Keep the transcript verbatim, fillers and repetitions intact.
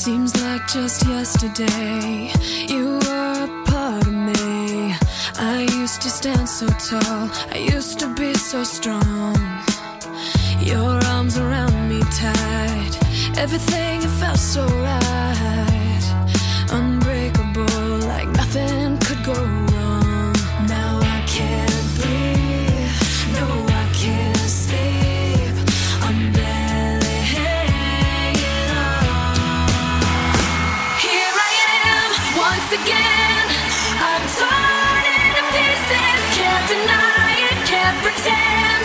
Seems like just yesterday you were a part of me. I used to stand so tall, I used to be so strong. Your arms around me tight, everything it felt so right. Unbreakable, like nothing could go wrong. Now I can't breathe, no I can't sleep. I'm barely hanging on. Here I am, once again. I'm torn into pieces, can't deny it, can't pretend.